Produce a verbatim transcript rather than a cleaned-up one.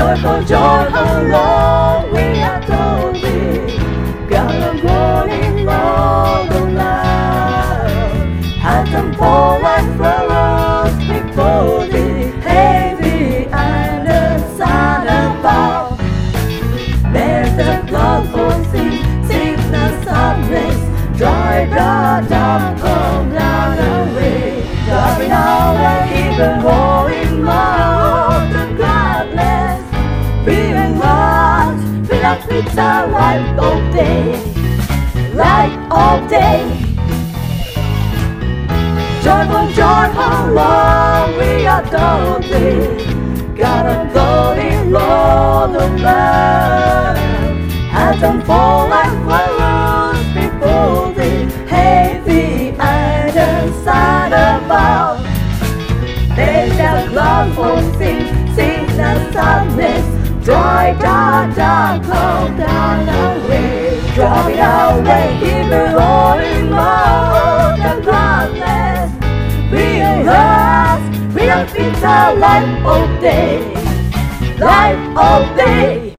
Joyful, joyful, Lord, we adore thee. God of glory, Lord of love. Anthem for and flowers before thee, heavy and the sun above. There's the blood for sin, sickness, sadness, dry the dark, come down away. Driving away even more in love and gladness. Feeling lost, fill up with the light of day, light of day. Joyful, joyful, Lord, we adore thee. God of glory, Lord of love. Anthem for and flowers before thee, heavy and the sun above. There's the blood for sin, sickness, sadness, dry the dark, come down away. Driving away even all in love and gladness. We are lost, we are fit the light of day, light of day.